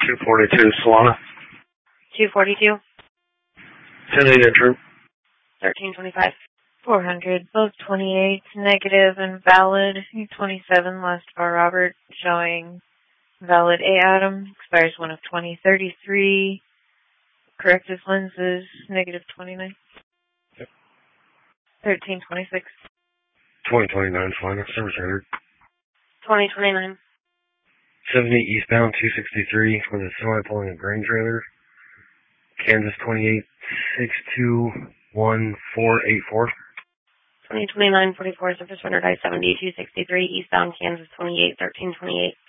242 Solana. 242. 10-8 true. 1325. 400, both 28, negative and valid. 27, last bar Robert, showing valid A atom, expires 1 of 2033. Corrective lenses, negative 29. Yep. 1326. 2029 Solana, service rendered. 2029. 70 eastbound 263 with a semi pulling a grain trailer. Kansas 28621484. 2029 44, surface rendered I-70 263, eastbound Kansas 28 1328.